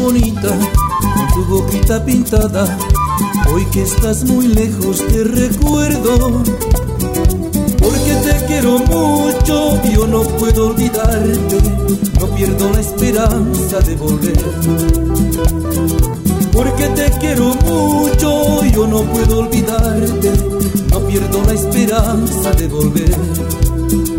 bonita, con tu boquita pintada. Hoy que estás muy lejos te recuerdo, porque te quiero mucho, yo no puedo olvidarte, no pierdo la esperanza de volver. Porque te quiero mucho, yo no puedo olvidarte, no pierdo la esperanza de volver.